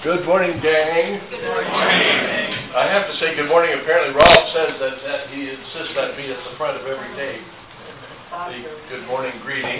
Good morning, gang. Good morning. I have to say good morning. Apparently, Ralph says that he insists on being at the front of every day. The good morning greeting.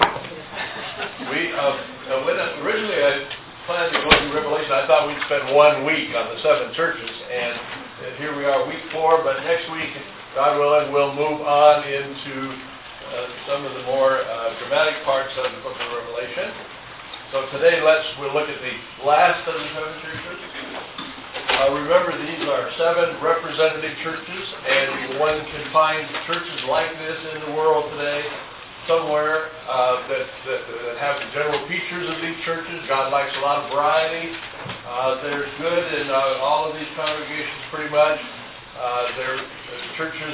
Originally I planned to go through Revelation. I thought we'd spend 1 week on the 7 churches, and here we are, week 4. But next week, God willing, we'll move on into some of the more dramatic parts of the book of Revelation. So today we'll look at the last of the 7 churches. Remember, these are 7 representative churches, and one can find churches like this in the world today somewhere that have the general features of these churches. God likes a lot of variety. There's good in all of these congregations pretty much. They're churches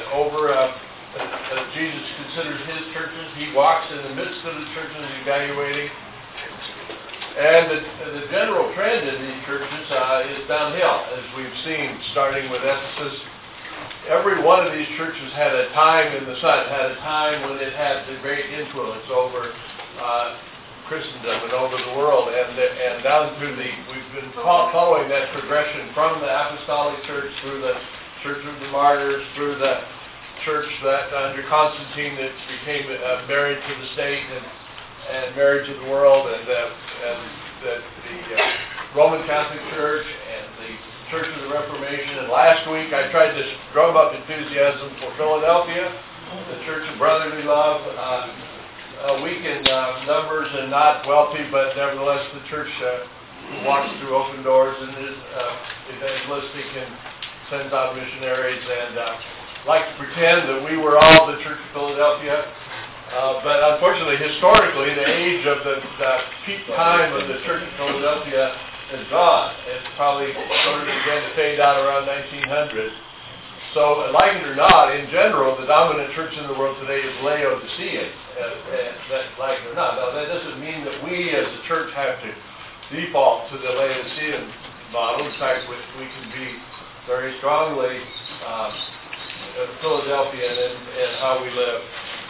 Jesus considers his churches. He walks in the midst of the churches evaluating. And the general trend in these churches is downhill, as we've seen, starting with Ephesus. Every one of these churches had a time in the sun, had a time when it had the great influence over Christendom and over the world, and down through we've been following that progression from the Apostolic Church through the Church of the Martyrs, through the church that under Constantine that became married to the state and married to the world, and the Roman Catholic Church and the Church of the Reformation. And last week I tried to drum up enthusiasm for Philadelphia, the Church of Brotherly Love, weak in numbers and not wealthy, but nevertheless the church who walks through open doors and is evangelistic and sends out missionaries, and like to pretend that we were all the Church of Philadelphia. But unfortunately, historically, the age of the peak time of the Church of Philadelphia is gone. It probably sort of began to fade out around 1900. So, like it or not, in general, the dominant church in the world today is Laodicean. Like it or not. Now, that doesn't mean that we as a church have to default to the Laodicean model. In fact, we can be very strongly Philadelphian in how we live.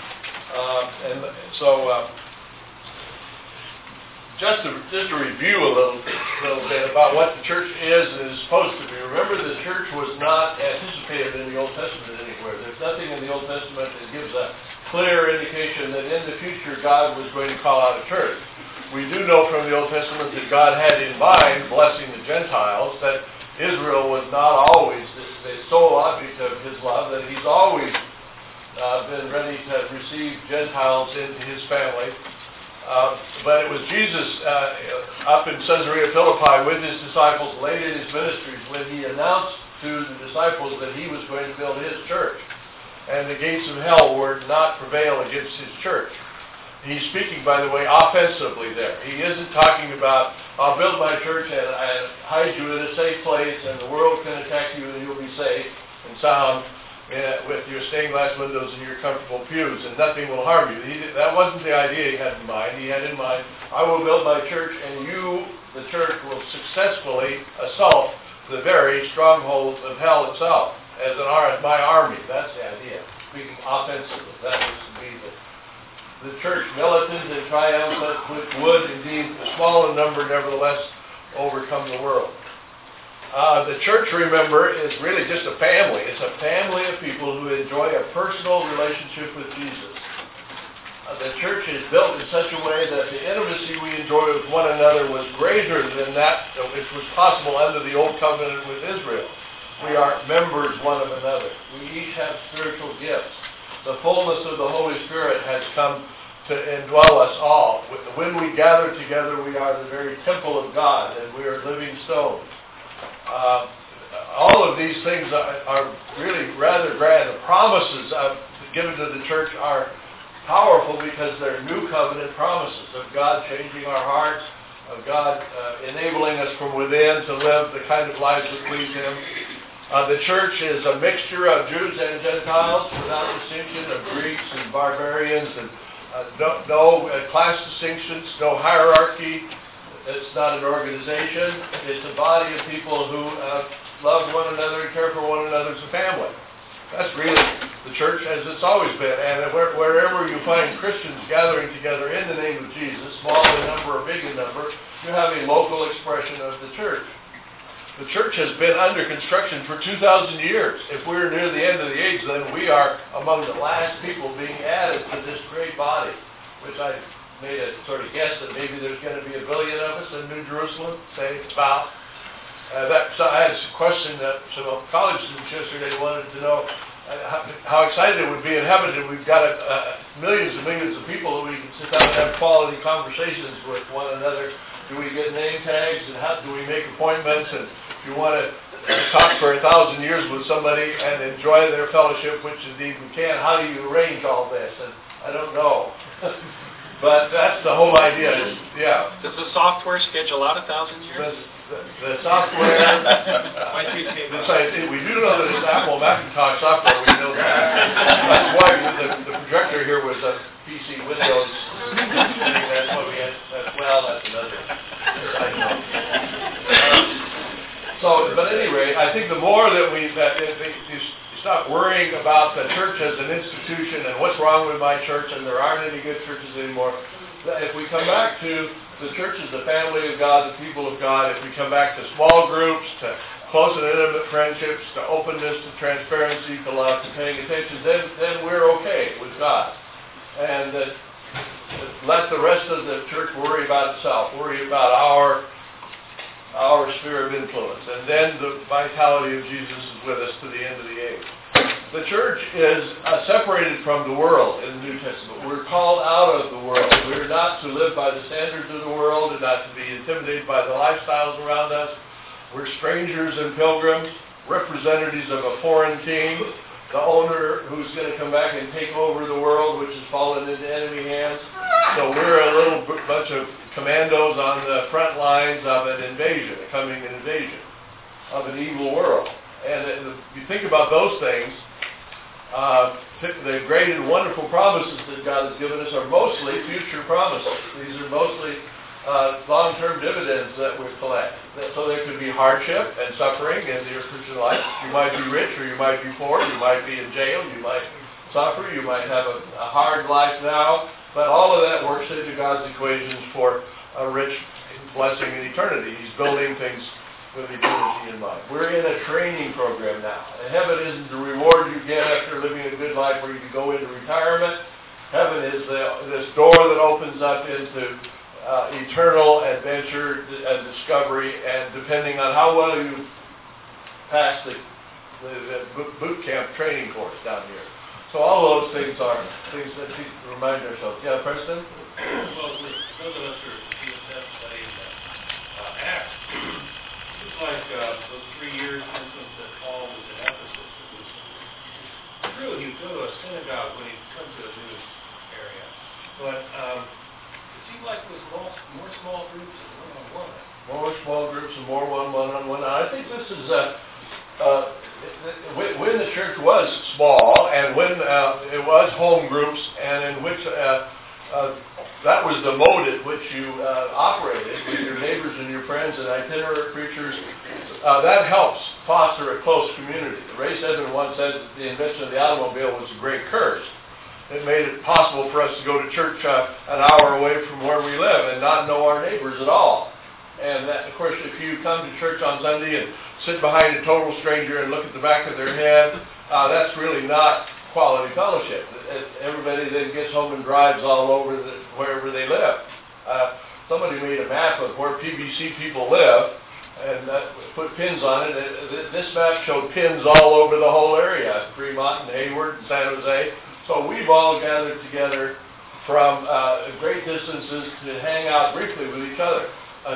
Just to review a little bit about what the church is and is supposed to be. Remember, the church was not anticipated in the Old Testament anywhere. There's nothing in the Old Testament that gives a clear indication that in the future God was going to call out a church. We do know from the Old Testament that God had in mind blessing the Gentiles, that Israel was not always the sole object of his love, that he's always been ready to receive Gentiles into his family. But it was Jesus up in Caesarea Philippi with his disciples late in his ministries when he announced to the disciples that he was going to build his church. And the gates of hell were not prevail against his church. He's speaking, by the way, offensively there. He isn't talking about, I'll build my church and hide you in a safe place and the world can attack you and you'll be safe and sound with your stained glass windows and your comfortable pews, and nothing will harm you. That wasn't the idea he had in mind. He had in mind, I will build my church, and you, the church, will successfully assault the very strongholds of hell itself as my army. That's the idea. Speaking offensively, that is to be the church militant and triumphant, which would indeed, a small in number, nevertheless, overcome the world. The church, remember, is really just a family. It's a family of people who enjoy a personal relationship with Jesus. The church is built in such a way that the intimacy we enjoy with one another was greater than that which was possible under the old covenant with Israel. We are members one of another. We each have spiritual gifts. The fullness of the Holy Spirit has come to indwell us all. When we gather together, we are the very temple of God, and we are living stones. All of these things are really rather grand. The promises given to the church are powerful because they're new covenant promises of God changing our hearts, of God enabling us from within to live the kind of lives that please Him. The church is a mixture of Jews and Gentiles without distinction, of Greeks and barbarians, and no class distinctions, no hierarchy. It's not an organization. It's a body of people who love one another and care for one another as a family. That's really the church as it's always been. And wherever you find Christians gathering together in the name of Jesus, small in number or big in number, you have a local expression of the church. The church has been under construction for 2,000 years. If we're near the end of the age, then we are among the last people being added to this great body, which I made a sort of guess that maybe there's going to be 1 billion of us in New Jerusalem, say about. So I had a question that some college students yesterday wanted to know how excited it would be in heaven if we've got millions and millions of people that we can sit down and have quality conversations with one another. Do we get name tags, and how do we make appointments? And if you want to talk for 1,000 years with somebody and enjoy their fellowship, which indeed we can, how do you arrange all this? And I don't know. But that's the whole idea. Yeah. Does the software schedule out 1,000 years? The software, we do know that it's Apple Macintosh software, we know that. That's why the projector here was a PC Windows. That's what we had, that's another. But anyway, I think the more that you stop worrying about the church as an institution and what's wrong with my church and there aren't any good churches anymore, if we come back to the church as the family of God, the people of God, if we come back to small groups, to close and intimate friendships, to openness, to transparency, to love, to paying attention, then we're okay with God. And let the rest of the church worry about itself, worry about our sphere of influence. And then the vitality of Jesus is with us to the end of the age. The church is separated from the world in the New Testament. We're called out of the world. We're not to live by the standards of the world and not to be intimidated by the lifestyles around us. We're strangers and pilgrims, representatives of a foreign king, the owner who's going to come back and take over the world, which has fallen into enemy hands. So we're a little bunch of commandos on the front lines of an invasion, a coming invasion of an evil world. And if you think about those things, the great and wonderful promises that God has given us are mostly future promises. These are mostly long-term dividends that we collect. So there could be hardship and suffering in your Christian life. You might be rich or you might be poor. You might be in jail. You might suffer. You might have a hard life now. But all of that works into God's equations for a rich blessing in eternity. He's building things with eternity in mind. We're in a training program now. And heaven isn't the reward you get after living a good life where you can go into retirement. Heaven is this door that opens up into eternal adventure and discovery, and depending on how well you pass the boot camp training course down here. So all those things are things that we remind ourselves. Yeah, Preston? Well, those of us who are studying Acts, it's like those 3 years, for instance, that Paul was in Ephesus. It was true, he would go to a synagogue when he'd come to a new area. But it seemed like it was more small groups and one-on-one. More small groups and more one-on-one. I think this is when the church was small and when it was home groups and in which that was the mode in which you operated with your neighbors and your friends and itinerant preachers, that helps foster a close community. Ray Sedman once said that the invention of the automobile was a great curse. It made it possible for us to go to church an hour away from where we live and not know our neighbors at all. And that, of course, if you come to church on Sunday and sit behind a total stranger and look at the back of their head, that's really not quality fellowship. Everybody then gets home and drives all over wherever they live. Somebody made a map of where PBC people live and put pins on it. This map showed pins all over the whole area, Fremont and Hayward and San Jose. So we've all gathered together from great distances to hang out briefly with each other.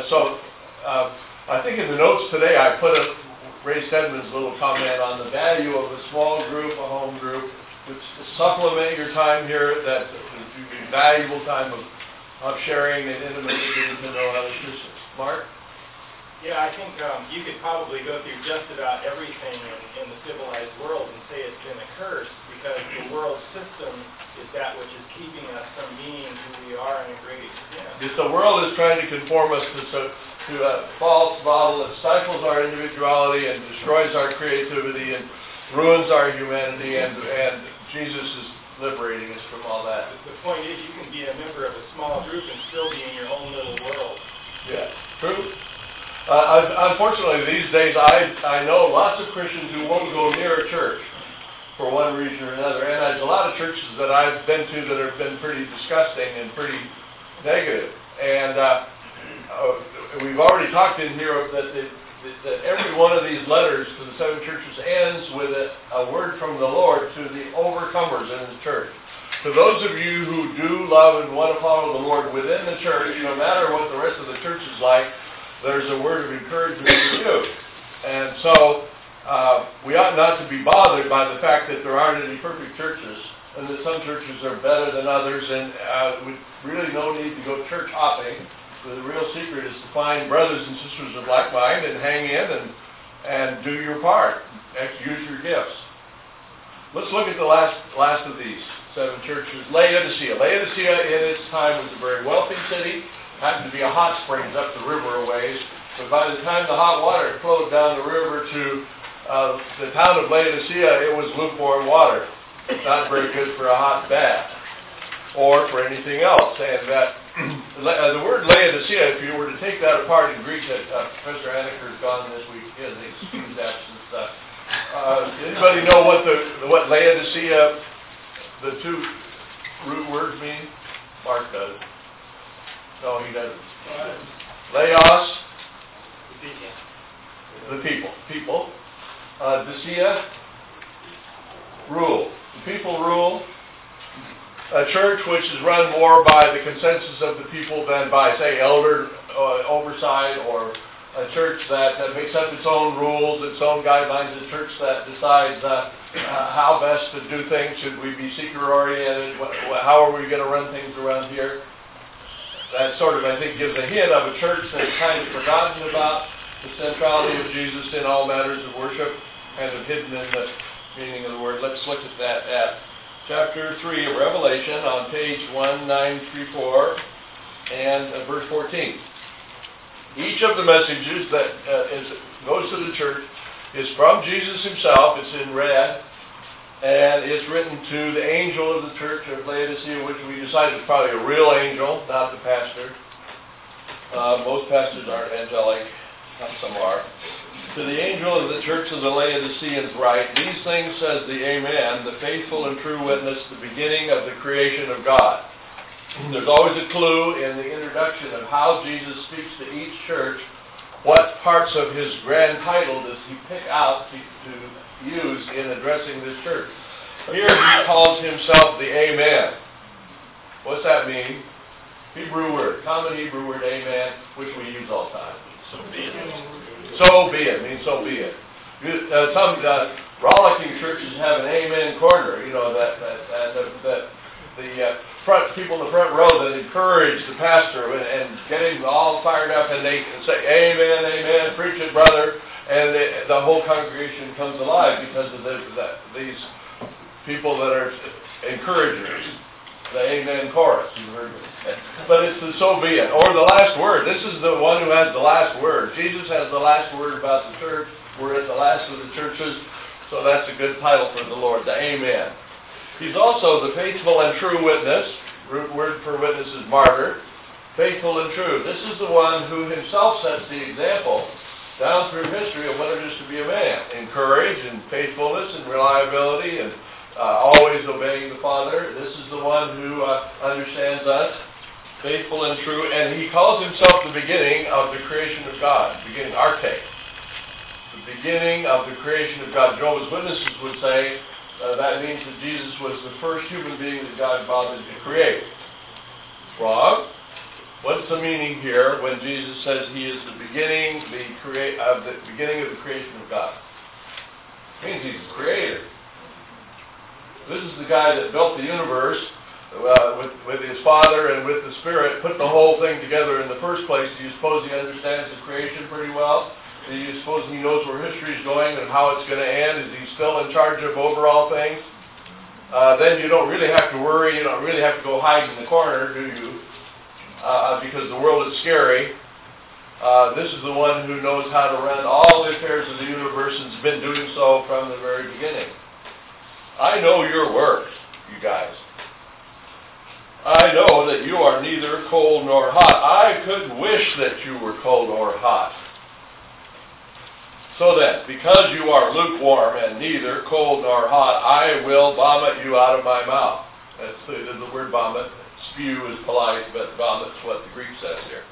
I think in the notes today I put Ray Sedman's little comment on the value of a small group, a home group, which to supplement your time here, that would be valuable time of sharing and intimately getting to know other Christians. Mark? Yeah, I think you could probably go through just about everything in the civilized world and say it's been a curse, because the world system is that which is keeping us from being who we are in a great extent. If the world is trying to conform us to a false model that stifles our individuality and destroys our creativity and ruins our humanity, and Jesus is liberating us from all that. The point is, you can be a member of a small group and still be in your own little world. Yeah, true. Unfortunately, these days, I know lots of Christians who won't go near a church for one reason or another. And there's a lot of churches that I've been to that have been pretty disgusting and pretty negative. And we've already talked in here that every one of these letters to the 7 churches ends with a word from the Lord to the overcomers in the church. To those of you who do love and want to follow the Lord within the church, no matter what the rest of the church is like, there's a word of encouragement for you. And so we ought not to be bothered by the fact that there aren't any perfect churches, and that some churches are better than others, and we really no need to go church hopping. The real secret is to find brothers and sisters of like mind and hang in and do your part. Use your gifts. Let's look at the last of these 7 churches. Laodicea. Laodicea in its time was a very wealthy city. Happened to be a hot springs up the river a ways. But by the time the hot water flowed down the river to the town of Laodicea, it was lukewarm water. Not very good for a hot bath or for anything else. And that the word Laodicea, if you were to take that apart in Greek, Professor Haneker's gone this week. He has an excused absence. Anybody know what Laodicea, the 2 root words mean? Mark does. No, he doesn't. Laos, the people. People. Decea, rule. The people rule. A church which is run more by the consensus of the people than by, say, elder oversight, or a church that makes up its own rules, its own guidelines, a church that decides how best to do things. Should we be seeker-oriented? How are we going to run things around here? That sort of, I think, gives a hint of a church that's kind of forgotten about the centrality of Jesus in all matters of worship, kind of hidden in the meaning of the word. Let's look at that at chapter 3 of Revelation on page 1934 and verse 14. Each of the messages that goes to the church is from Jesus himself. It's in red. And it's written to the angel of the church of Laodicea, which we decided is probably a real angel, not the pastor. Most pastors aren't angelic. Some are. To the angel of the church of the Laodiceans write, "These things says the Amen, the faithful and true witness, the beginning of the creation of God." There's always a clue in the introduction of how Jesus speaks to each church. What parts of his grand title does he pick out to use in addressing this church? Here he calls himself the Amen. What's that mean? Hebrew word, common Hebrew word, Amen, which we use all the time. So be it. So be it, means so be it. Some rollicking churches have an Amen corner, that the front people in the front row that encourage the pastor and get him all fired up, and they say, "Amen, amen, preach it, brother," and the whole congregation comes alive because of these people that are encouragers. The Amen chorus, you've heard it. But it's the so be it, or the last word. This is the one who has the last word. Jesus has the last word about the church. We're at the last of the churches, so that's a good title for the Lord, the Amen. He's also the faithful and true witness. Root word for witness is martyr. Faithful and true. This is the one who himself sets the example down through history of what it is to be a man. In courage and faithfulness and reliability and always obeying the Father. This is the one who understands us, faithful and true, and he calls himself the beginning of the creation of God, beginning, arche, the beginning of the creation of God. Jehovah's Witnesses would say that means that Jesus was the first human being that God bothered to create. Wrong. What's the meaning here when Jesus says he is the beginning, of the creation of God? It means he's the creator. This is the guy that built the universe with his Father and with the Spirit, put the whole thing together in the first place. Do you suppose he understands the creation pretty well? Do you suppose he knows where history is going and how it's going to end? Is he still in charge of overall things? Then you don't really have to worry. You don't really have to go hide in the corner, do you? Because the world is scary. This is the one who knows how to run all the affairs of the universe and has been doing so from the very beginning. I know your works, you guys. I know that you are neither cold nor hot. I could wish that you were cold or hot. So then, because you are lukewarm and neither cold nor hot, I will vomit you out of my mouth. That's the word vomit. Spew is polite, but vomit's what the Greek says here.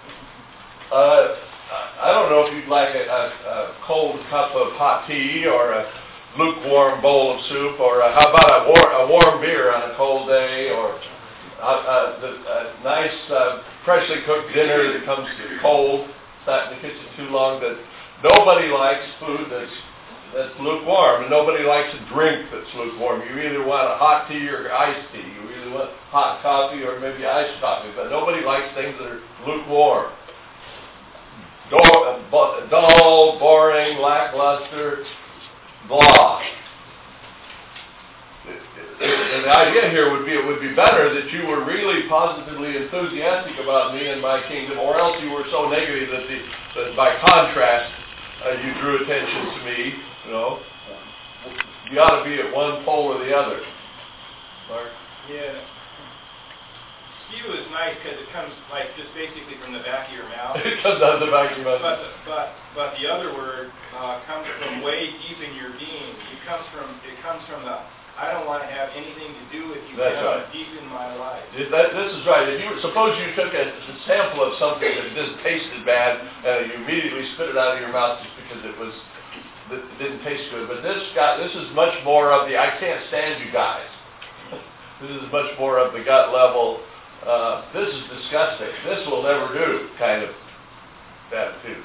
I don't know if you'd like a cold cup of hot tea or a lukewarm bowl of soup, or how about a warm beer on a cold day, or a nice freshly cooked dinner that comes cold, sat in the kitchen too long. But nobody likes food that's lukewarm, and nobody likes a drink that's lukewarm. You either want a hot tea or iced tea. You either want hot coffee or maybe iced coffee, but nobody likes things that are lukewarm. Dull, boring, lackluster, blah. And the idea here would be, it would be better that you were really positively enthusiastic about me and my kingdom, or else you were so negative that by contrast you drew attention to me. You know, you ought to be at one pole or the other. Mark? Yeah. Spew is nice because it comes like just basically from the back of your mouth. It comes out of the back of your mouth. But the other word comes from way deep in your being. It comes from the I don't want to have anything to do with you. That's right. Deep in my life. This is right. Suppose you took a sample of something that just tasted bad and you immediately spit it out of your mouth just because it didn't taste good. But this is much more of the I can't stand you guys. This is much more of the gut level. This is disgusting. This will never do kind of attitude.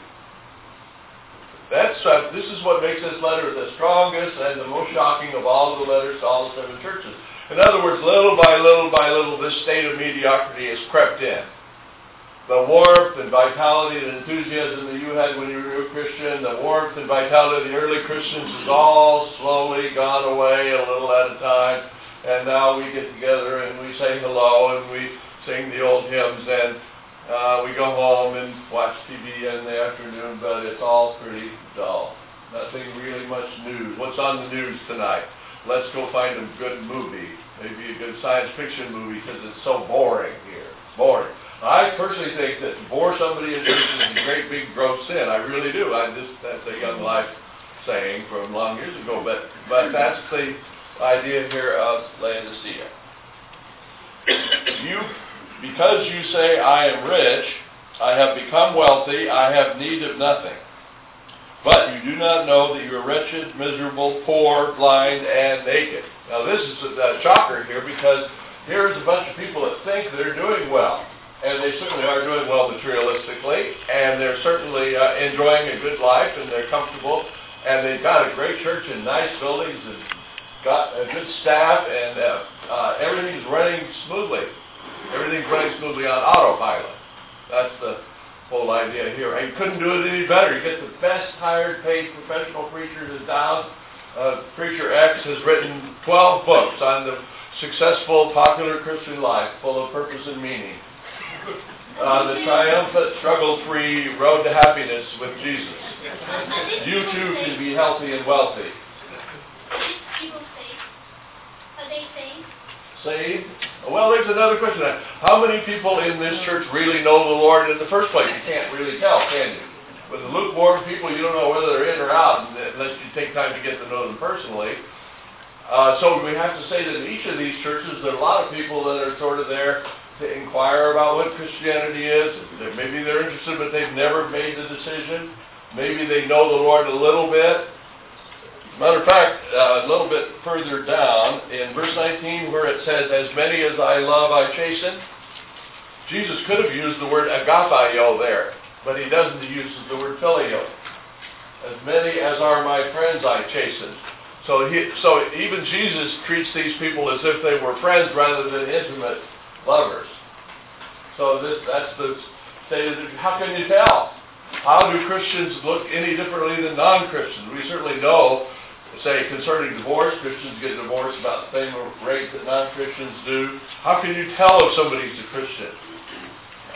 This is what makes this letter the strongest and the most shocking of all of the letters to all the 7 churches. In other words, little by little, this state of mediocrity has crept in. The warmth and vitality and enthusiasm that you had when you were a new Christian, the warmth and vitality of the early Christians has all slowly gone away a little at a time. And now we get together and we say hello and we sing the old hymns and we go home and watch TV in the afternoon, but it's all pretty dull. Nothing really much news. What's on the news tonight? Let's go find a good movie, maybe a good science fiction movie, because it's so boring here. Boring. I personally think that to bore somebody in church is a great big gross sin. I really do. That's a Young Life saying from long years ago, but that's the idea here of Laodicea. Because you say, I am rich, I have become wealthy, I have need of nothing. But you do not know that you are wretched, miserable, poor, blind, and naked. Now this is a shocker here, because here's a bunch of people that think they're doing well. And they certainly are doing well materialistically, and they're certainly enjoying a good life, and they're comfortable, and they've got a great church in nice buildings, and got a good staff, and everything's running smoothly. Everything's running smoothly on autopilot. That's the whole idea here. And you couldn't do it any better. You get the best hired paid professional preachers in town. Preacher X has written 12 books on the successful, popular Christian life, full of purpose and meaning. The triumphant, struggle-free road to happiness with Jesus. You too can be healthy and wealthy. People saved? Are they saved? Saved? Well, there's another question. How many people in this church really know the Lord in the first place? You can't really tell, can you? With the lukewarm people, you don't know whether they're in or out unless you take time to get to know them personally. So we have to say that in each of these churches, there are a lot of people that are sort of there to inquire about what Christianity is. Maybe they're interested, but they've never made the decision. Maybe they know the Lord a little bit. Matter of fact, a little bit further down, in verse 19, where it says, as many as I love, I chasten, Jesus could have used the word agapio there, but he doesn't. He uses the word phileo. As many as are my friends, I chasten. So even Jesus treats these people as if they were friends rather than intimate lovers. So that's the state of it. How can you tell? How do Christians look any differently than non-Christians? We certainly know, say, concerning divorce, Christians get divorced about the same rate that non-Christians do. How can you tell if somebody's a Christian? And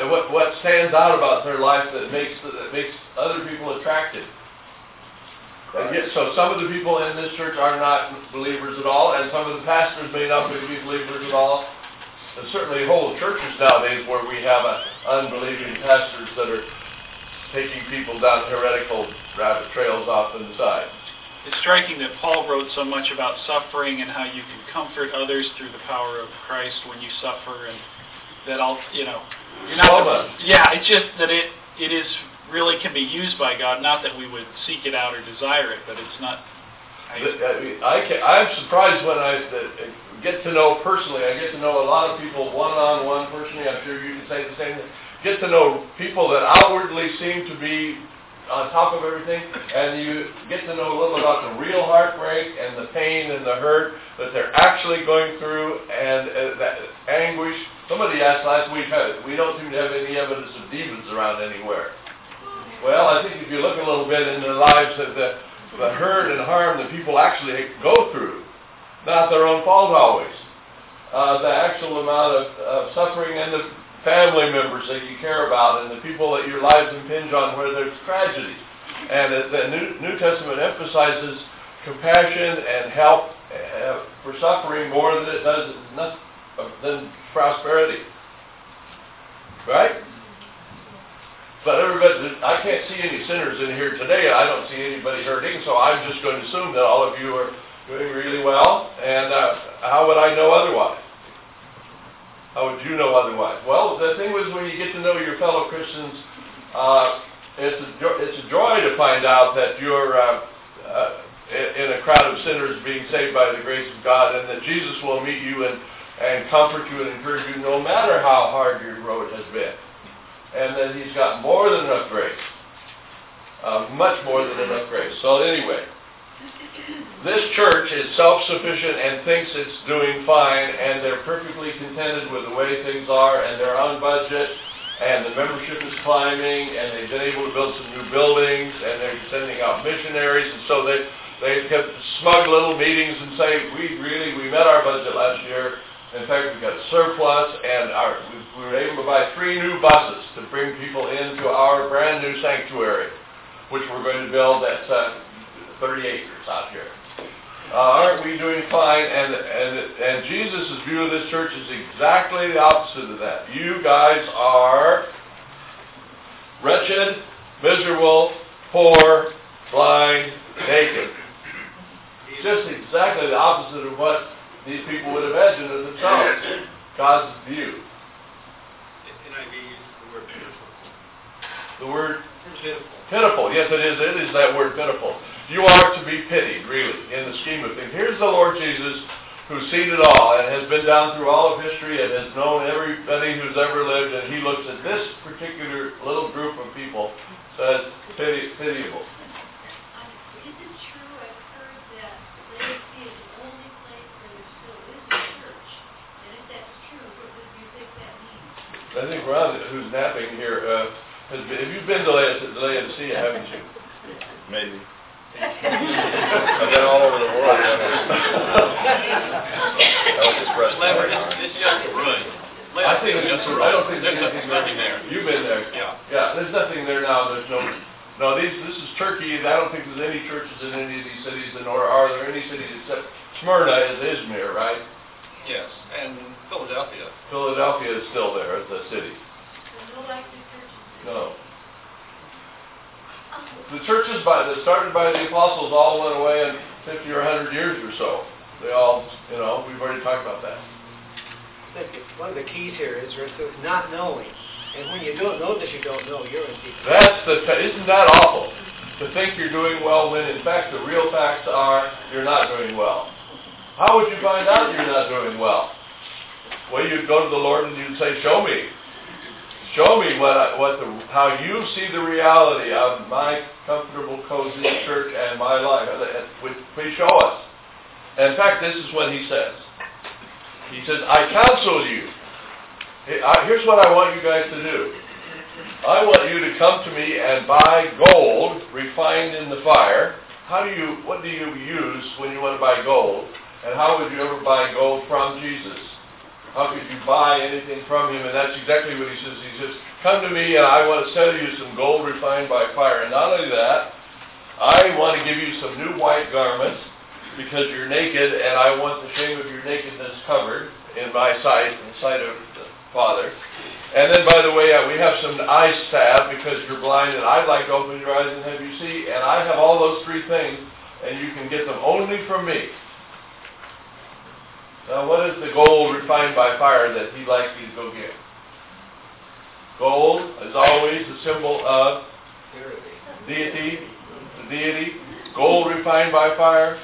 what stands out about their life that makes other people attracted. And yet, so some of the people in this church are not believers at all, and some of the pastors may not be believers at all. There's certainly whole churches nowadays where we have unbelieving pastors that are taking people down heretical rabbit trails off to the side. It's striking that Paul wrote so much about suffering and how you can comfort others through the power of Christ when you suffer, and that all, you're not. It's just that it is really can be used by God. Not that we would seek it out or desire it, but it's not. I'm surprised when I get to know personally. I get to know a lot of people one-on-one personally. I'm sure you can say the same thing. Get to know people that outwardly seem to be on top of everything, and you get to know a little about the real heartbreak and the pain and the hurt that they're actually going through, and that anguish. Somebody asked last week, we don't seem to have any evidence of demons around anywhere. Well, I think if you look a little bit in their lives, that the hurt and harm that people actually go through, not their own fault always, the actual amount of suffering and the family members that you care about and the people that your lives impinge on where there's tragedy. And the New Testament emphasizes compassion and help for suffering more than it does than prosperity. Right? But everybody, I can't see any sinners in here today. I don't see anybody hurting, so I'm just going to assume that all of you are doing really well. And how would I know otherwise? How would you know otherwise? Well, the thing was, when you get to know your fellow Christians, it's a joy to find out that you're in a crowd of sinners being saved by the grace of God, and that Jesus will meet you and comfort you and encourage you no matter how hard your road has been. And that He's got more than enough grace. Much more than enough grace. So anyway, this church is self-sufficient and thinks it's doing fine, and they're perfectly contented with the way things are, and they're on budget, and the membership is climbing, and they've been able to build some new buildings, and they're sending out missionaries, and so they kept smug little meetings and say, we met our budget last year. In fact, we got a surplus, and we were able to buy 3 new buses to bring people into our brand new sanctuary, which we're going to build at 30 acres out here. Aren't we doing fine? And Jesus' view of this church is exactly the opposite of that. You guys are wretched, miserable, poor, blind, naked. Just exactly the opposite of what these people would imagine of themselves. God's view. NIV uses the word pitiful. The word Pitiful. pitiful. Yes, it is. It is that word pitiful. You are to be pitied, really, in the scheme of things. Here's the Lord Jesus, who's seen it all and has been down through all of history and has known everybody who's ever lived, and He looks at this particular little group of people, says, pitiable. Is it true, I've heard that Laodicea is the only place where there still is a church? And if that's true, what do you think that means? I think Ron, who's napping here, have you been to Laodicea, haven't you? Maybe. I've been all over the world. I was just Lambert, it's just a ruin. I think it's just a ruin. I don't think there's nothing there. You've been there. Yeah. Yeah, there's nothing there now. There's no, this is Turkey. I don't think there's any churches in any of these cities, nor are there any cities except Smyrna is Izmir, right? Yes, and Philadelphia. Philadelphia is still there as a city. There's no active churches. No. The churches that started by the apostles all went away in 50 or 100 years or so. They all, we've already talked about that. I think one of the keys here is not knowing. And when you don't know that you don't know, you're in deep. Isn't that awful? To think you're doing well when in fact the real facts are you're not doing well. How would you find out you're not doing well? Well, you'd go to the Lord and you'd say, show me. Show me how you see the reality of my comfortable, cozy church and my life. Please show us. In fact, this is what He says. He says, I counsel you. Here's what I want you guys to do. I want you to come to me and buy gold refined in the fire. What do you use when you want to buy gold? And how would you ever buy gold from Jesus? How could you buy anything from him? And that's exactly what he says. He says, come to me and I want to sell you some gold refined by fire. And not only that, I want to give you some new white garments because you're naked and I want the shame of your nakedness covered in my sight, in the sight of the Father. And then, by the way, we have some eye salve because you're blind and I'd like to open your eyes and have you see. And I have all those three things and you can get them only from me. Now, what is the gold refined by fire that he'd like you to go get? Gold is always a symbol of deity, the deity. Gold refined by fire.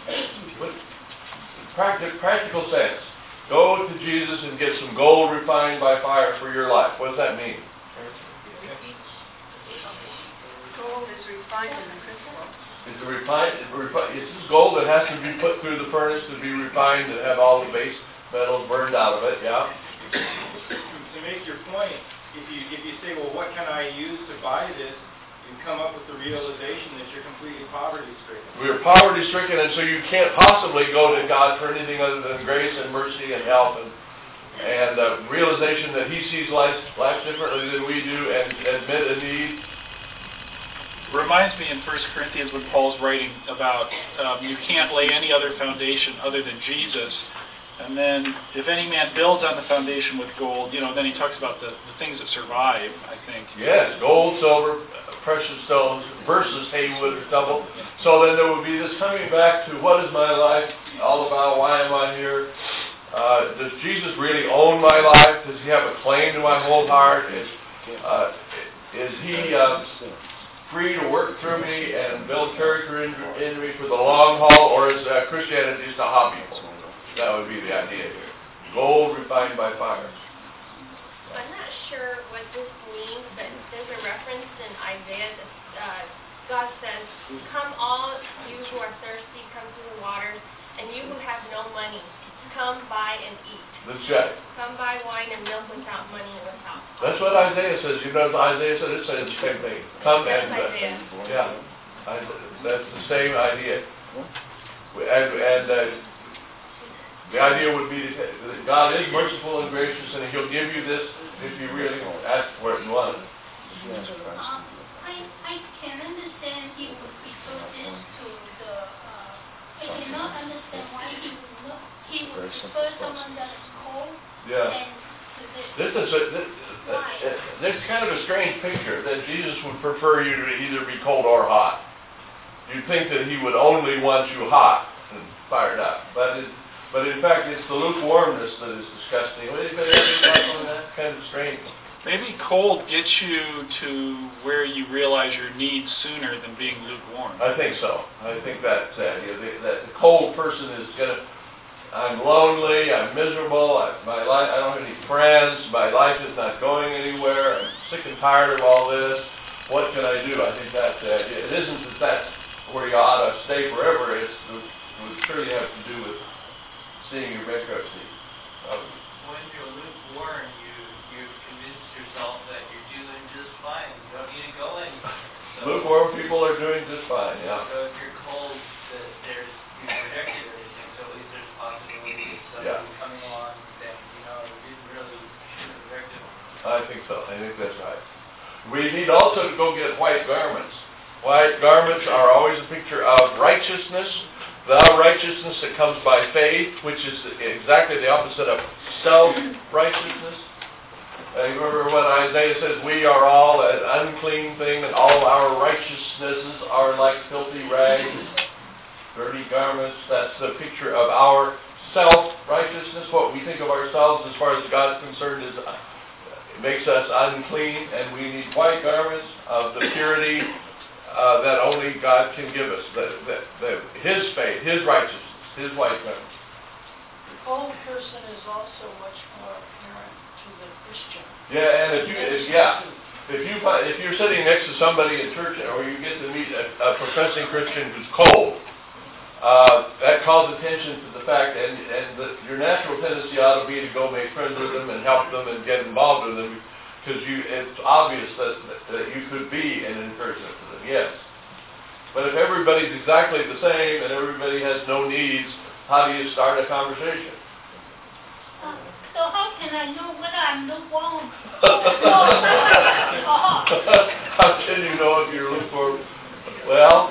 Practical sense. Go to Jesus and get some gold refined by fire for your life. What does that mean? Gold is refined in the crucible. It's this gold that has to be put through the furnace to be refined and have all the base metals burned out of it, yeah? To make your point, if you say, well, what can I use to buy this, you come up with the realization that you're completely poverty-stricken. We're poverty-stricken, and so you can't possibly go to God for anything other than grace and mercy and help and realization that He sees life differently than we do and admit a need. Reminds me in 1 Corinthians when Paul's writing about you can't lay any other foundation other than Jesus. And then if any man builds on the foundation with gold, then he talks about the things that survive, I think. Yes, gold, silver, precious stones versus haywood or stubble. So then there would be this coming back to what is my life all about? Why am I here? Does Jesus really own my life? Does He have a claim to my whole heart? Is He free to work through me and build character in me for the long haul, or is Christianity just a hobby? That would be the idea here. Gold refined by fire. I'm not sure what this means, but there's a reference in Isaiah that God says, come all you who are thirsty, come to the waters, and you who have no money, come buy and eat. That's right. Come buy wine and milk without money and without cost. That's what Isaiah says. Isaiah said it says the same thing. Come That's and Isaiah. that's the same idea. And the idea would be that God is merciful and gracious, and He'll give you this if you really ask for it and want it. I can understand He would prefer this to the. I cannot understand why He would prefer someone that is cold. Yeah. This is kind of a strange picture that Jesus would prefer you to either be cold or hot. You'd think that He would only want you hot and fired up, but in fact it's the lukewarmness that is disgusting. Anybody have any thoughts on that? Kind of strange. Maybe cold gets you to where you realize your needs sooner than being lukewarm. I think so. I think that's that the cold person is gonna. I'm lonely. I'm miserable. My life. I don't have any friends. My life is not going anywhere. I'm sick and tired of all this. What can I do? I think that's it. It isn't that that's where you ought to stay forever. It would surely have to do with seeing your bankruptcy. When you're lukewarm, you've convinced yourself that you're doing just fine. You don't need to go anywhere. So, lukewarm people are doing just fine. Yeah. So if you're cold, you've rejected everything. So at least there's a possibility of somebody coming along and saying, you didn't really reject it. I think so. I think that's right. We need also to go get white garments. White garments are always a picture of righteousness. The righteousness that comes by faith, which is exactly the opposite of self-righteousness. You remember when Isaiah says, we are all an unclean thing, and all our righteousnesses are like filthy rags, dirty garments. That's the picture of our self-righteousness. What we think of ourselves as far as God is concerned it makes us unclean, and we need white garments of the purity that only God can give us. His faith, His righteousness, His white garments. The cold person is also much more apparent to the Christian. Yeah, and if you're sitting next to somebody in church, or you get to meet a professing Christian who's cold, that calls attention to the fact, and your natural tendency ought to be to go make friends with them and help them and get involved with them, because it's obvious that you could be an encouragement to them. Yes. But if everybody's exactly the same and everybody has no needs, how do you start a conversation? So how can I know whether I'm lukewarm? How can you know if you're lukewarm? Well,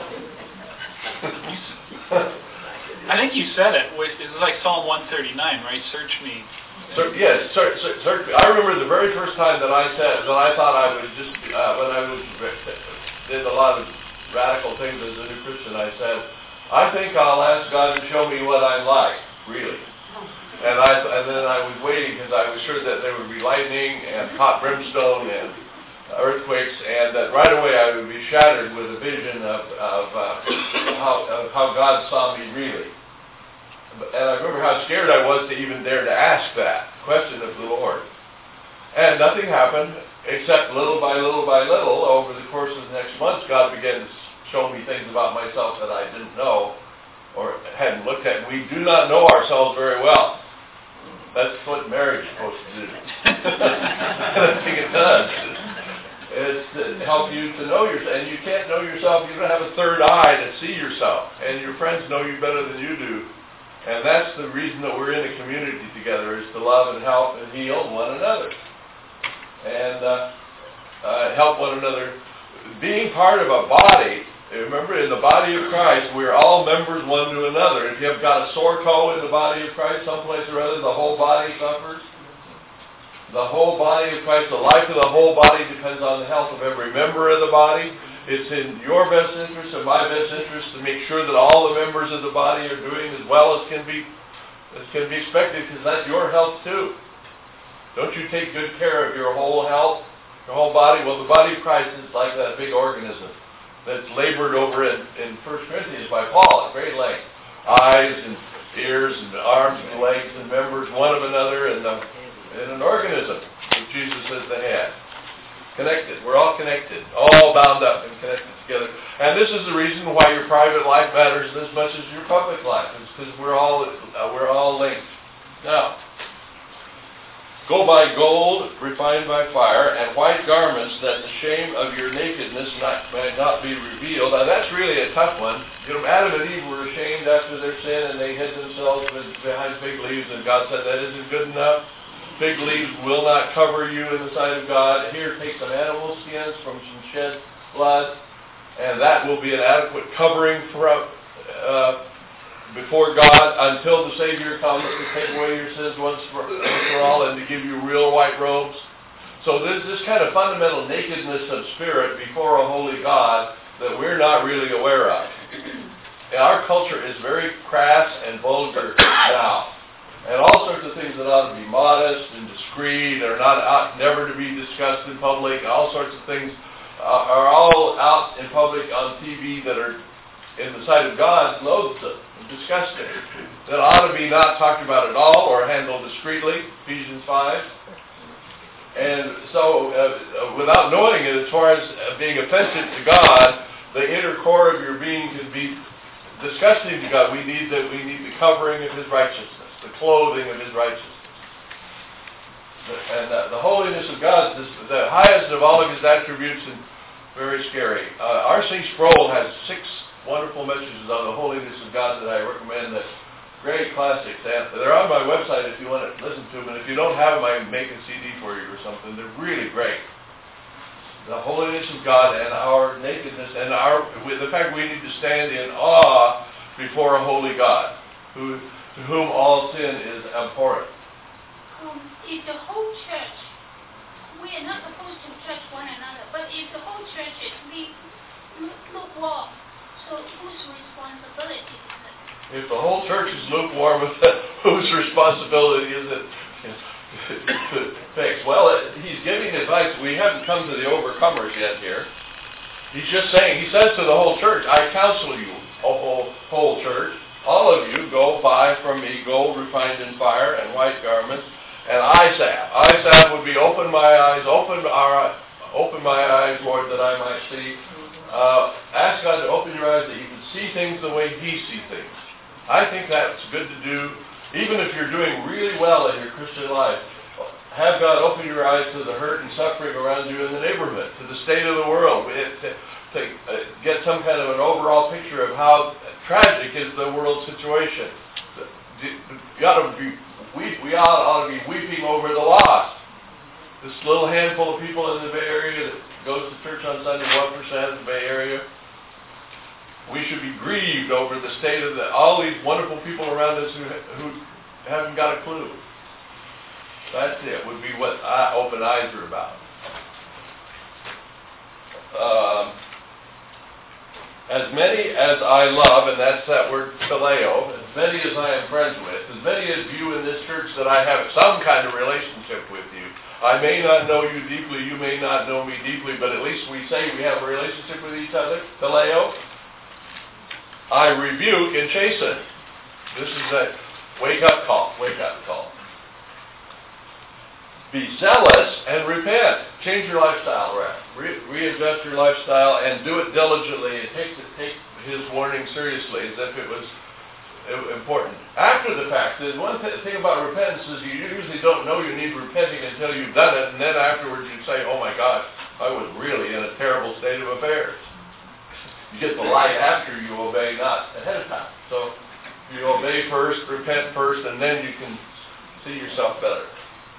I think you said it. It's like Psalm 139, right? Search me. yes, search me. I remember the very first time that I thought I was just, when I did a lot of radical things as a new Christian, I said, I think I'll ask God to show me what I'm like, really. And then I was waiting because I was sure that there would be lightning and hot brimstone and earthquakes, and that right away I would be shattered with a vision of how God saw me really. And I remember how scared I was to even dare to ask that question of the Lord. And nothing happened, except little by little by little, over the course of the next months, God began to show me things about myself that I didn't know or hadn't looked at. We do not know ourselves very well. That's what marriage is supposed to do. I think it does. It's to help you to know yourself. And you can't know yourself. You don't have a third eye to see yourself. And your friends know you better than you do. And that's the reason that we're in a community together, is to love and help and heal one another. And help one another. Being part of a body, remember, in the body of Christ, we're all members one to another. If you have got a sore toe in the body of Christ, someplace or other, the whole body suffers. The whole body of Christ, the life of the whole body depends on the health of every member of the body. It's in your best interest and my best interest to make sure that all the members of the body are doing as well as can be expected, because that's your health too. Don't you take good care of your whole health, your whole body? Well, the body of Christ is like that big organism that's labored over in 1 Corinthians by Paul at great length. Eyes and ears and arms and legs and members, one of another, and in an organism that Jesus is the head. Connected. We're all connected. All bound up and connected together. And this is the reason why your private life matters as much as your public life. It's because we're all linked. Now, go buy gold refined by fire and white garments, that the shame of your nakedness may not be revealed. Now that's really a tough one. You know, Adam and Eve were ashamed after their sin, and they hid themselves behind fig leaves, and God said that isn't good enough. Fig leaves will not cover you in the sight of God. Here, take some animal skins from some shed blood, and that will be an adequate covering before God until the Savior comes to take away your sins once for all and to give you real white robes. So there's this kind of fundamental nakedness of spirit before a holy God that we're not really aware of. And our culture is very crass and vulgar now. And all sorts of things that ought to be modest and discreet or never to be discussed in public, and all sorts of things are all out in public on TV that are, in the sight of God, loathsome and disgusting. That ought to be not talked about at all or handled discreetly, Ephesians 5. And so, without knowing it, as far as being offensive to God, the inner core of your being can be disgusting to God. We need the covering of His righteousness, the clothing of His righteousness. And the holiness of God is the highest of all of His attributes, and very scary. R.C. Sproul has 6 wonderful messages on the holiness of God that I recommend. That great classics. They're on my website if you want to listen to them. And if you don't have them, I can make a CD for you or something. They're really great. The holiness of God and our nakedness and the fact we need to stand in awe before a holy God, to whom all sin is abhorrent. If the whole church, we are not supposed to judge one another, but if the whole church is lukewarm, so whose responsibility is it? If the whole church is lukewarm, whose responsibility is it to fix? Well, he's giving advice. We haven't come to the overcomers yet here. He's just saying, he says to the whole church, I counsel you, whole church, all of you, go buy from me gold refined in fire and white garments, and eye salve. Eye salve would be open my eyes, open my eyes, Lord, that I might see. Ask God to open your eyes that you can see things the way He sees things. I think that's good to do, even if you're doing really well in your Christian life. Have God open your eyes to the hurt and suffering around you in the neighborhood, to the state of the world, to get some kind of an overall picture of how tragic is the world situation. You ought to be we ought to be weeping over the lost. This little handful of people in the Bay Area that goes to church on Sunday, 1% of the Bay Area, we should be grieved over the state of all these wonderful people around us who haven't got a clue. That's it, would be what open eyes are about. As many as I love, and that's that word phileo, as many as I am friends with, as many as you in this church that I have some kind of relationship with you. I may not know you deeply, you may not know me deeply, but at least we say we have a relationship with each other, phileo. I rebuke and chasten. This is a wake-up call, Be zealous and repent. Change your lifestyle around. Readjust your lifestyle and do it diligently and take his warning seriously as if it was important. After the fact, there's one thing about repentance is you usually don't know you need repenting until you've done it, and then afterwards you say, oh my gosh, I was really in a terrible state of affairs. You get the light after you obey, not ahead of time. So you obey first, repent first, and then you can see yourself better.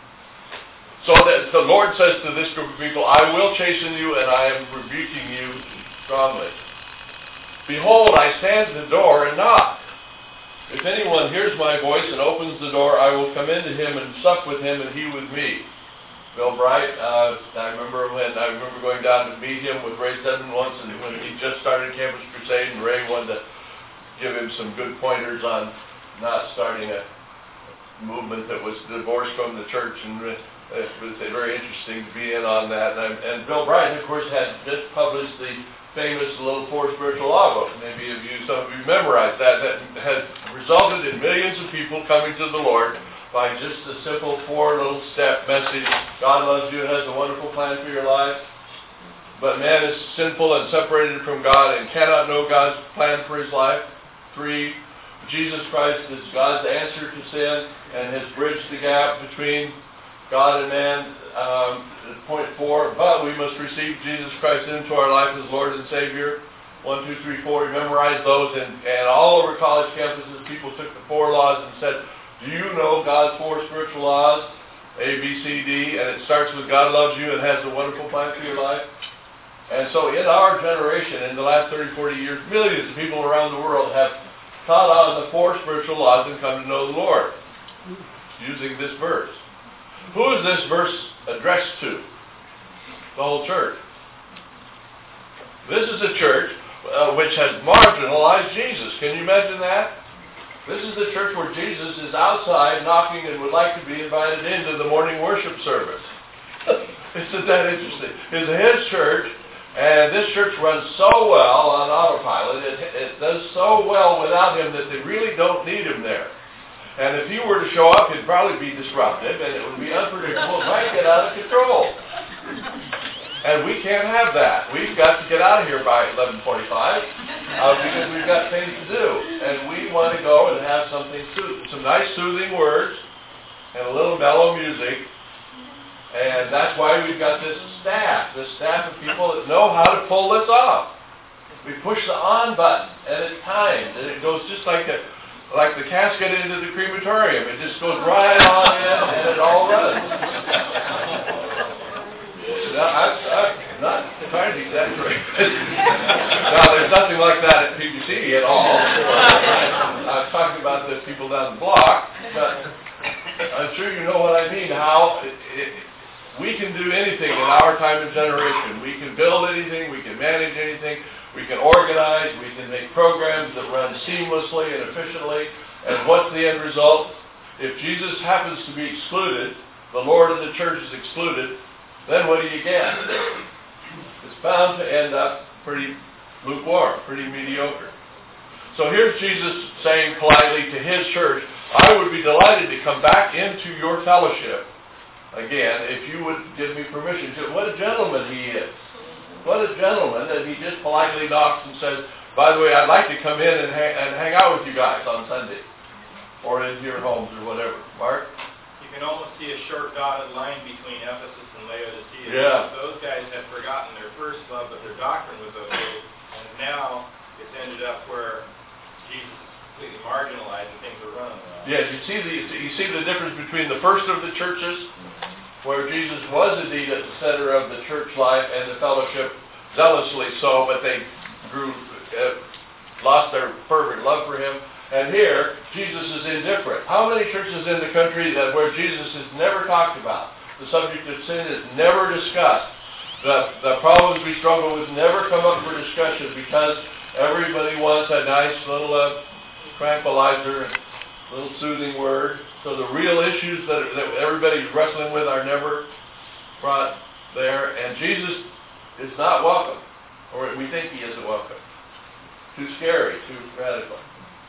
So that the Lord says to this group of people, I will chasten you and I am rebuking you strongly. Behold, I stand at the door and knock. If anyone hears my voice and opens the door, I will come into him and sup with him and he with me. Bill Bright, I remember going down to meet him with Ray Sedman once, and when he just started Campus Crusade, and Ray wanted to give him some good pointers on not starting a movement that was divorced from the church, and it was very interesting to be in on that. And Bill Bright, of course, had just published the famous little 4 spiritual law book. Maybe some of you memorized that. That has resulted in millions of people coming to the Lord by just a simple 4 little step message. God loves you and has a wonderful plan for your life. But man is sinful and separated from God and cannot know God's plan for his life. 3, Jesus Christ is God's answer to sin and has bridged the gap between God and man. Point 4, but we must receive Jesus Christ into our life as Lord and Savior. 1, 2, 3, 4. We memorized those, and all over college campuses, people took the 4 laws and said, do you know God's 4 spiritual laws? A, B, C, D, and it starts with God loves you and has a wonderful plan for your life. And so in our generation, in the last 30, 40 years, millions of people around the world have caught on the 4 spiritual laws and come to know the Lord using this verse. Who is this verse addressed to? The whole church. This is a church which has marginalized Jesus. Can you imagine that? This is the church where Jesus is outside knocking and would like to be invited into the morning worship service. Isn't that interesting? It's his church, and this church runs so well on autopilot. It does so well without him that they really don't need him there. And if he were to show up, he'd probably be disruptive, and it would be unpredictable. It might get out of control. And we can't have that. We've got to get out of here by 11:45 because we've got things to do. And we want to go and have something some nice soothing words and a little mellow music. And that's why we've got this staff of people that know how to pull this off. We push the on button, and it's timed, and it goes just like the casket into the crematorium. It just goes right on in, and it all runs. Now, I'm not trying to exaggerate. No, there's nothing like that at PBC at all. I'm talking about the people down the block, but I'm sure you know what I mean, how we can do anything in our time and generation. We can build anything, we can manage anything, we can organize, we can make programs that run seamlessly and efficiently. And what's the end result? If Jesus happens to be excluded, the Lord of the church is excluded, then what do you get? It's bound to end up pretty lukewarm, pretty mediocre. So here's Jesus saying politely to his church, I would be delighted to come back into your fellowship again if you would give me permission to. What a gentleman he is. What a gentleman that he just politely knocks and says, by the way, I'd like to come in and hang out with you guys on Sunday or in your homes or whatever. Mark? You can almost see a short dotted line between Ephesus and Laodicea. Yeah. Those guys had forgotten their first love, but their doctrine was okay. And now it's ended up where Jesus completely marginalized and things were running well. Yes, you see the difference between the first of the churches, where Jesus was indeed at the center of the church life and the fellowship, zealously so, but they lost their fervent love for him. And here, Jesus is indifferent. How many churches in the country where Jesus is never talked about? The subject of sin is never discussed. The problems we struggle with never come up for discussion because everybody wants a nice little tranquilizer, little soothing word. So the real issues that everybody's wrestling with are never brought there. And Jesus is not welcome, or we think he isn't welcome. Too scary, too radical.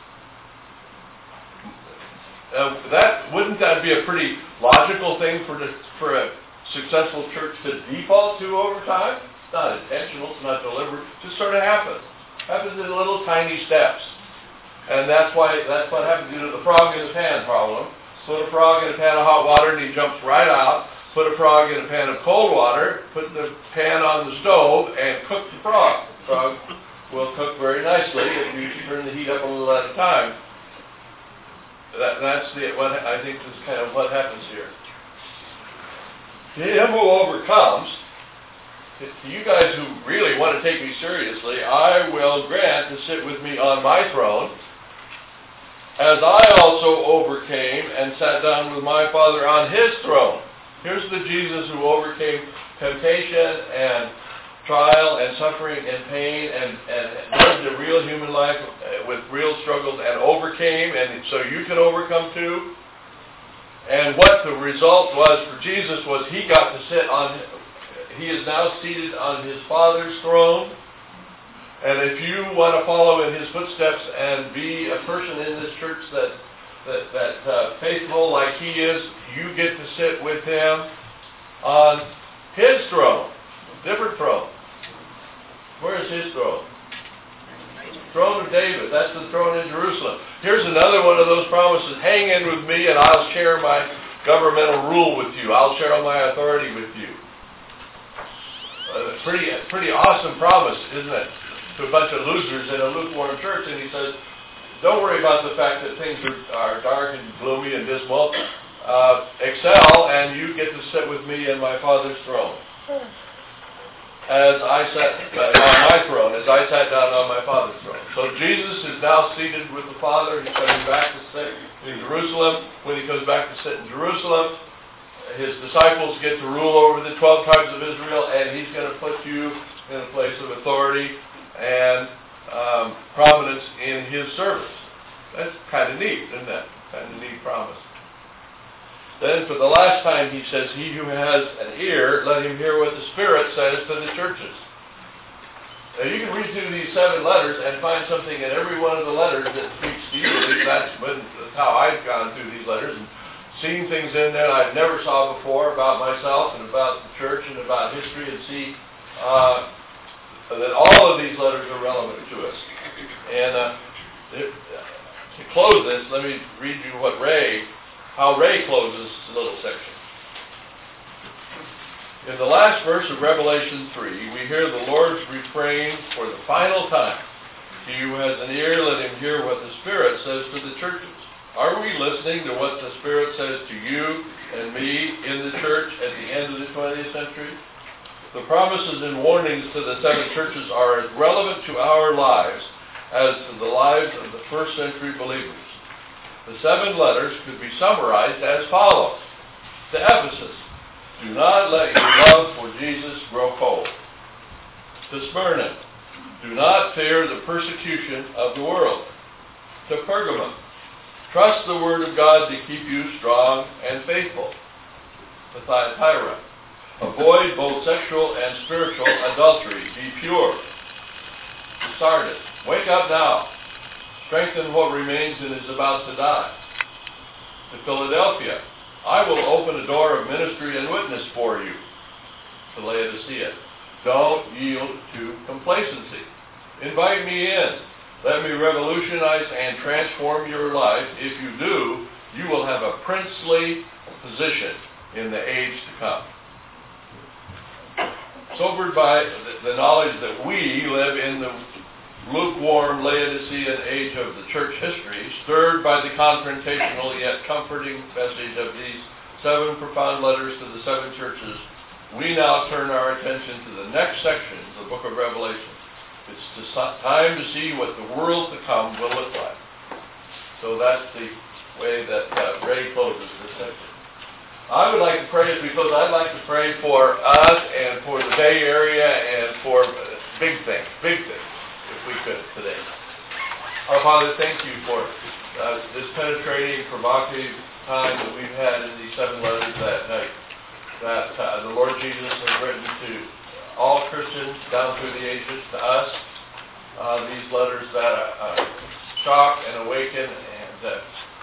Wouldn't that be a pretty logical thing for a successful church to default to over time? It's not intentional, it's not deliberate, it just sort of happens. Happens in little tiny steps. And that's what happens. You know, the frog in the pan problem. Put a frog in a pan of hot water and he jumps right out. Put a frog in a pan of cold water, put the pan on the stove and cook the frog. The frog will cook very nicely if you turn the heat up a little at a time. That's what I think is kind of what happens here. To him who overcomes, to you guys who really want to take me seriously, I will grant to sit with me on my throne, as I also overcame and sat down with my Father on his throne. Here's the Jesus who overcame temptation and trial and suffering and pain and lived a real human life with real struggles and overcame, and so you can overcome too. And what the result was for Jesus was he got to sit he is now seated on his Father's throne. And if you want to follow in his footsteps and be a person in this church that faithful like he is, you get to sit with him on his throne, different throne. Where is his throne? Throne of David. That's the throne in Jerusalem. Here's another one of those promises. Hang in with me and I'll share my governmental rule with you. I'll share my authority with you. Pretty awesome promise, isn't it? To a bunch of losers in a lukewarm church. And he says, don't worry about the fact that things are dark and gloomy and dismal. Excel and you get to sit with me in my Father's throne. As I sat on my throne, as I sat down on my Father's throne. So Jesus is now seated with the Father. He's coming back to sit in Jerusalem. When he comes back to sit in Jerusalem, his disciples get to rule over the 12 tribes of Israel, and he's going to put you in a place of authority and prominence in his service. That's kind of neat, isn't that? Kind of neat promise. Then for the last time he says, he who has an ear, let him hear what the Spirit says to the churches. Now you can read through these 7 letters and find something in every one of the letters that speaks to you. At least that's how I've gone through these letters and seen things in there I've never saw before about myself and about the church and about history, and see that all of these letters are relevant to us. And to close this, let me read you how Ray closes this little section. In the last verse of Revelation 3, we hear the Lord's refrain for the final time. He who has an ear, let him hear what the Spirit says to the churches. Are we listening to what the Spirit says to you and me in the church at the end of the 20th century? The promises and warnings to the 7 churches are as relevant to our lives as to the lives of the first century believers. The 7 letters could be summarized as follows. To Ephesus, do not let your love for Jesus grow cold. To Smyrna, do not fear the persecution of the world. To Pergamum, trust the word of God to keep you strong and faithful. To Thyatira, avoid both sexual and spiritual adultery. Be pure. To Sardis, wake up now. Strengthen what remains and is about to die. To Philadelphia, I will open a door of ministry and witness for you. To Laodicea, don't yield to complacency. Invite me in. Let me revolutionize and transform your life. If you do, you will have a princely position in the age to come. Sobered by the knowledge that we live in the lukewarm Laodicean age of the church history, stirred by the confrontational yet comforting message of these 7 profound letters to the 7 churches, we now turn our attention to the next section of the book of Revelation. It's time to see what the world to come will look like. So that's the way that Ray closes this section. I would like to pray as we close. I'd like to pray for us and for the Bay Area and for big things, if we could today. Our Father, thank you for this penetrating, provocative time that we've had in these 7 letters that the Lord Jesus has written to all Christians down through the ages, to us. These letters that shock and awaken and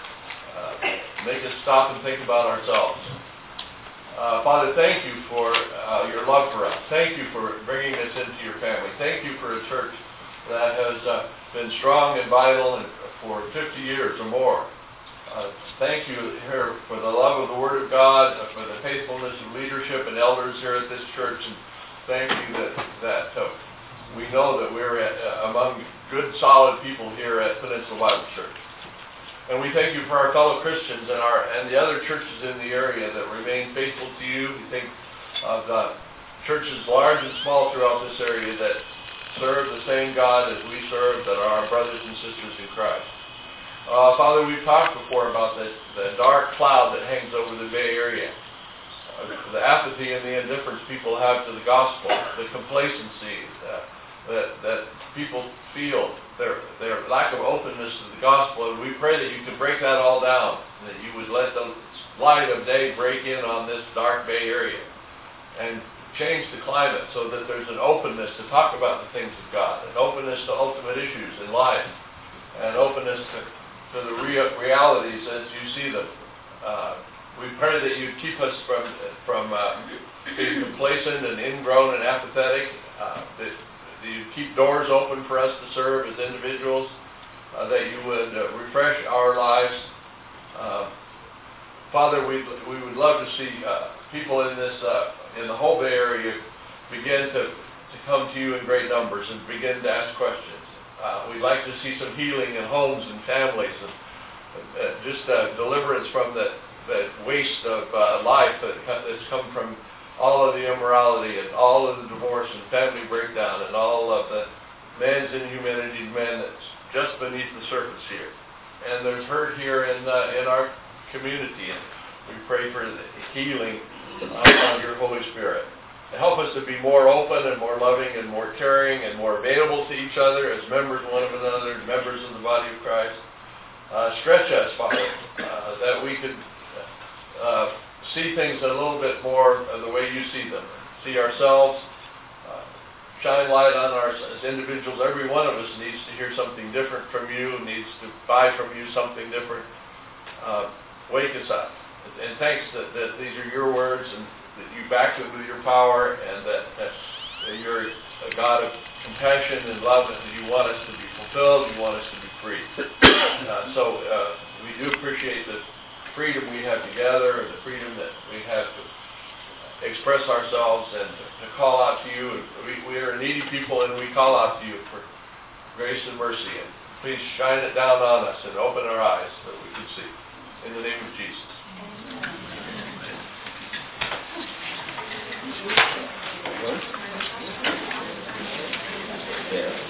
make us stop and think about ourselves. Father, thank you for your love for us. Thank you for bringing us into your family. Thank you for a church that has been strong and vital for 50 years or more. Thank you here for the love of the Word of God, for the faithfulness of leadership and elders here at this church, and thank you that we know that we're among good, solid people here at Peninsula Bible Church. And we thank you for our fellow Christians and the other churches in the area that remain faithful to you. We think of the churches large and small throughout this area that serve the same God as we serve, that are our brothers and sisters in Christ. Father, we've talked before about the dark cloud that hangs over the Bay Area, the apathy and the indifference people have to the gospel, the complacency that people feel, their lack of openness to the gospel. And we pray that you could break that all down, that you would let the light of day break in on this dark Bay Area and change the climate so that there's an openness to talk about the things of God, an openness to ultimate issues in life, and openness to the realities as you see them. We pray that you keep us from being complacent and ingrown and apathetic, that you keep doors open for us to serve as individuals, that you would refresh our lives. Father, we would love to see people in the whole Bay Area begin to come to you in great numbers and begin to ask questions. We'd like to see some healing in homes and families, and just deliverance from the waste of life that's come from all of the immorality and all of the divorce and family breakdown and all of the man's inhumanity to man that's just beneath the surface here. And there's hurt here in our community, and we pray for the healing of your Holy Spirit. Help us to be more open and more loving and more caring and more available to each other as members one of another, members of the body of Christ. Stretch us, Father, that we could see things a little bit more the way you see them. See ourselves, shine light on us as individuals. Every one of us needs to hear something different from you, needs to buy from you something different. Wake us up. And thanks that these are your words and that you back them with your power, and that you're a God of compassion and love, and that you want us to be fulfilled, you want us to be free. So we do appreciate the freedom we have together, and the freedom that we have to express ourselves and to call out to you. We are needy people, and we call out to you for grace and mercy. And please shine it down on us and open our eyes so that we can see. In the name of Jesus. Yeah.